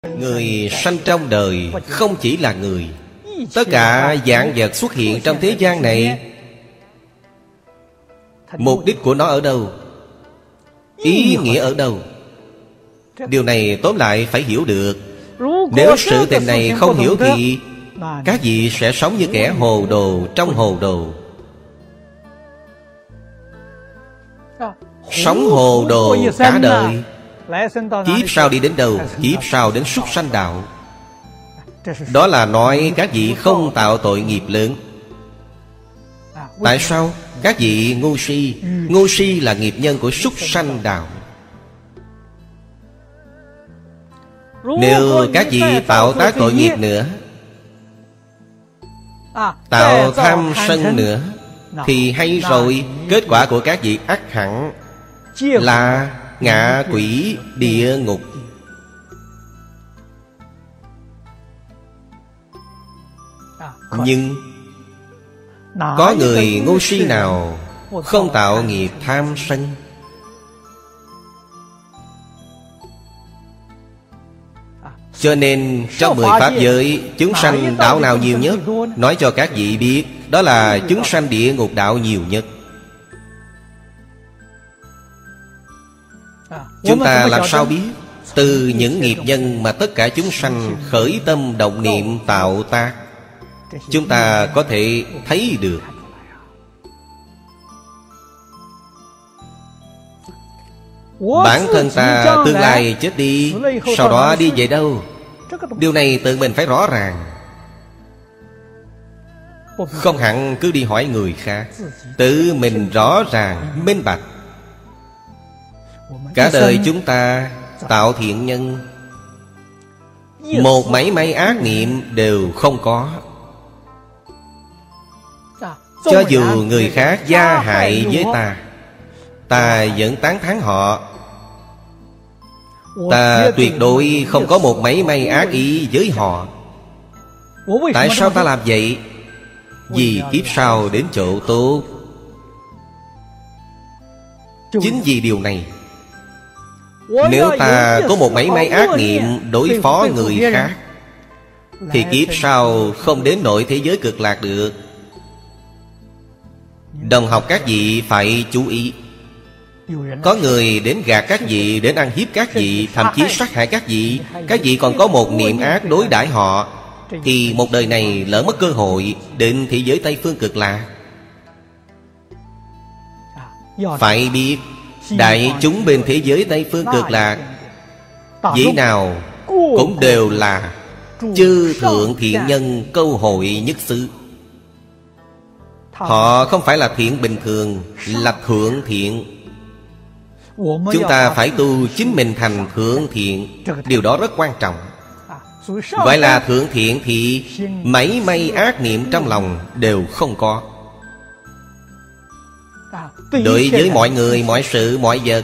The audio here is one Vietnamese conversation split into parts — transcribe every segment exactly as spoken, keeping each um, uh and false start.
Người sanh trong đời không chỉ là người. Tất cả vạn vật xuất hiện trong thế gian này, mục đích của nó ở đâu? Ý nghĩa ở đâu? Điều này tóm lại phải hiểu được. Nếu sự tình này không hiểu thì các vị sẽ sống như kẻ hồ đồ trong hồ đồ. Sống hồ đồ cả đời, kiếp sau đi đến đâu? Kiếp sau đến súc sanh đạo. Đó là nói các vị không tạo tội nghiệp lớn. Tại sao? Các vị ngu si. Ngu si là nghiệp nhân của súc sanh đạo. Nếu các vị tạo tác tội nghiệp nữa, tạo tham sân nữa, thì hay rồi. Kết quả của các vị ắt hẳn là ngạ quỷ địa ngục. Nhưng có người ngu si nào không tạo nghiệp tham sân? Cho nên trong mười pháp giới, chúng sanh đạo nào nhiều nhất? Nói cho các vị biết, đó là chúng sanh địa ngục đạo nhiều nhất. Chúng ta làm sao biết? Từ những nghiệp nhân mà tất cả chúng sanh khởi tâm động niệm tạo tác, chúng ta có thể thấy được. Bản thân ta tương lai chết đi, sau đó đi về đâu? Điều này tự mình phải rõ ràng. Không hẳn cứ đi hỏi người khác. Tự mình rõ ràng, minh bạch. Cả đời chúng ta tạo thiện nhân, một mảy may ác niệm đều không có. Cho dù người khác gia hại với ta, ta vẫn tán thán họ. Ta tuyệt đối không có một mảy may ác ý với họ. Tại sao ta làm vậy? Vì kiếp sau đến chỗ tốt. Chính vì điều này, nếu ta có một mảy may ác niệm đối phó người khác, thì kiếp sau không đến nỗi thế giới cực lạc được. Đồng học các vị phải chú ý. Có người đến gạt các vị, đến ăn hiếp các vị, thậm chí sát hại các vị. Các vị còn có một niệm ác đối đãi họ, thì một đời này lỡ mất cơ hội đến thế giới Tây Phương Cực Lạc. Phải biết, đại chúng bên thế giới Tây Phương Cực Lạc, vị nào cũng đều là chư thượng thiện nhân câu hội nhất xứ. Họ không phải là thiện bình thường, là thượng thiện. Chúng ta phải tu chính mình thành thượng thiện. Điều đó rất quan trọng. Gọi là thượng thiện thì mảy may ác niệm trong lòng đều không có. Đối với mọi người, mọi sự, mọi vật,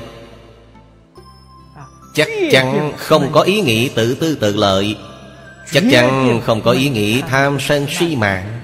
chắc chắn không có ý nghĩ tự tư tự lợi. Chắc chắn không có ý nghĩ tham sân si mạng.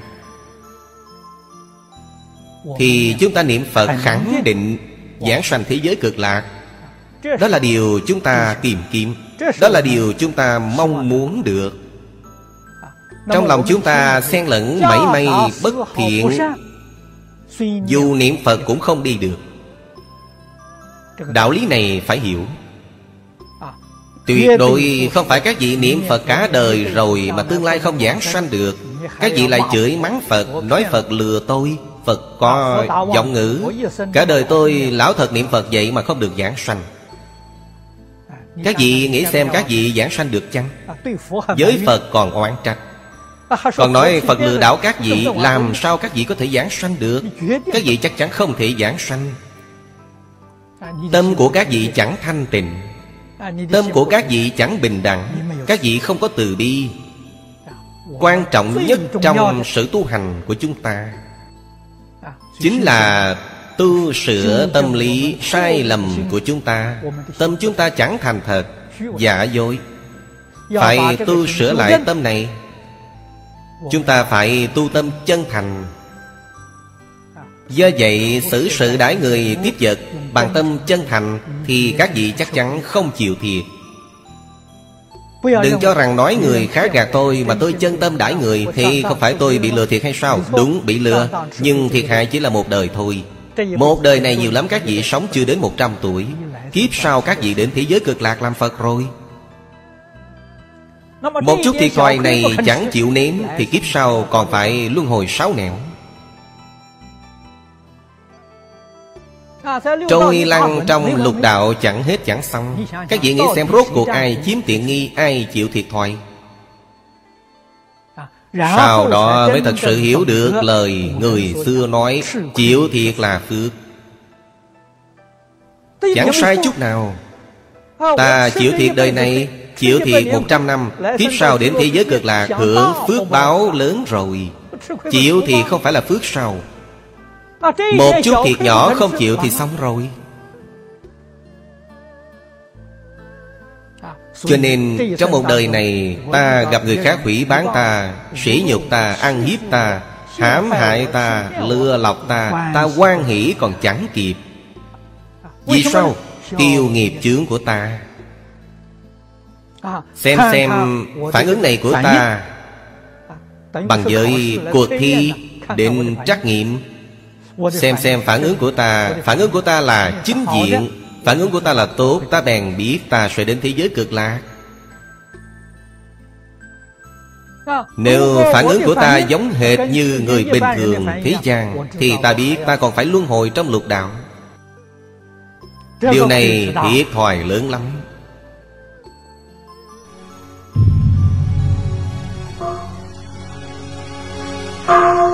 Thì chúng ta niệm Phật khẳng định giảng sanh thế giới cực lạc. Đó là điều chúng ta tìm kiếm. Đó là điều chúng ta mong muốn được. Trong lòng chúng ta xen lẫn mảy may bất thiện, dù niệm Phật cũng không đi được. Đạo lý này phải hiểu. Tuyệt đối không phải các vị niệm Phật cả đời rồi mà tương lai không giảng sanh được. Các vị lại chửi mắng Phật, nói Phật lừa tôi, Phật có vọng ngữ. Cả đời tôi lão thật niệm Phật vậy mà không được giảng sanh. Các vị nghĩ xem các vị giảng sanh được chăng? Với Phật còn oán trách, còn nói Phật lừa đảo các vị. Làm sao các vị có thể giảng sanh được? Các vị chắc chắn không thể giảng sanh. Tâm của các vị chẳng thanh tịnh, tâm của các vị chẳng bình đẳng. Các vị không có từ bi. Quan trọng nhất trong sự tu hành của chúng ta chính là tu sửa tâm lý sai lầm của chúng ta. Tâm chúng ta chẳng thành thật, giả dối. Phải tu sửa lại tâm này. Chúng ta phải tu tâm chân thành. Do vậy xử sự đãi người tiếp vật bằng tâm chân thành, thì các vị chắc chắn không chịu thiệt. Đừng cho rằng nói người khác gạt tôi mà tôi chân tâm đãi người, thì không phải tôi bị lừa thiệt hay sao? Đúng, bị lừa. Nhưng thiệt hại chỉ là một đời thôi. Một đời này nhiều lắm các vị sống chưa đến một trăm tuổi. Kiếp sau các vị đến thế giới cực lạc làm Phật rồi. Một chút thiệt thòi này chẳng chịu nếm, thì kiếp sau còn phải luân hồi sáu nẻo. Trôi lăn trong lục đạo chẳng hết chẳng xong. Các vị nghĩ xem rốt cuộc ai chiếm tiện nghi, ai chịu thiệt thòi. Sau đó mới thật sự hiểu được lời người xưa nói, chịu thiệt là phước. Chẳng sai chút nào. Ta chịu thiệt đời này, chịu thiệt một trăm năm, kiếp sau đến thế giới cực lạc hưởng phước báo lớn rồi. Chịu thì không phải là phước sao? Một chút thiệt nhỏ không chịu thì xong rồi. Cho nên trong một đời này, ta gặp người khác hủy bán ta, sỉ nhục ta, ăn hiếp ta, hãm hại ta, lừa lọc ta, ta hoan hỷ còn chẳng kịp. Vì sao? Tiêu nghiệp chướng của ta. Xem xem phản ứng này của ta bằng với cuộc thi định trắc nghiệm. Xem xem phản ứng của ta. Phản ứng của ta là chính diện, phản ứng của ta là tốt, ta bèn biết ta sẽ đến thế giới cực lạc. Nếu phản ứng của ta giống hệt như người bình thường thế gian, thì ta biết ta còn phải luân hồi trong lục đạo. Điều này thiệt thòi lớn lắm.